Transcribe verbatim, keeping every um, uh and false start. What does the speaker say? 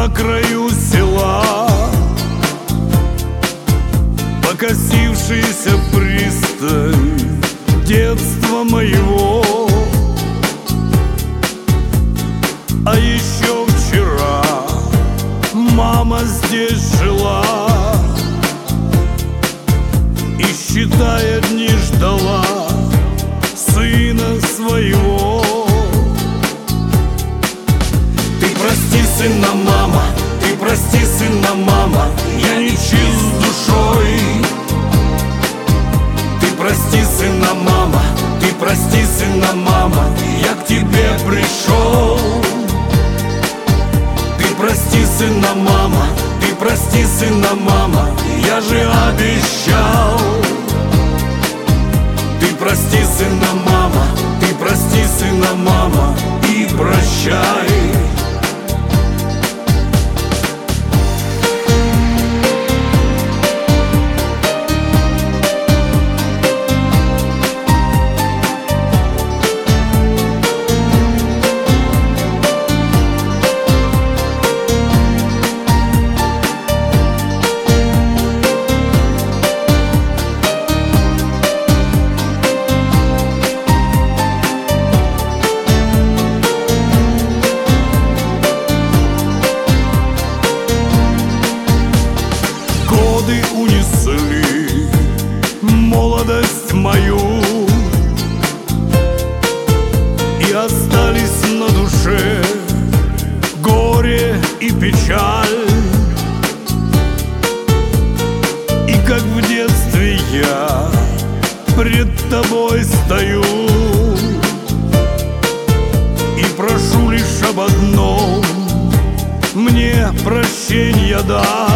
на краю села, покосившаяся пристань детства моего. А еще вчера мама здесь жила и, считая дни, ждала сына своего. Ты прости, сына, мама, ты прости, сына, мама, я не чист душой. Ты прости, сына, мама, ты прости, сына, мама, я к тебе пришел. Ты прости, сына, мама, ты прости, сына, мама, я же обещал. Ты прости, сына, мама, ты прости, сына, мама, и прощай. Годы унесли молодость мою, и остались на душе горе и печаль. И как в детстве я пред тобой стою и прошу лишь об одном: мне прощенья дай.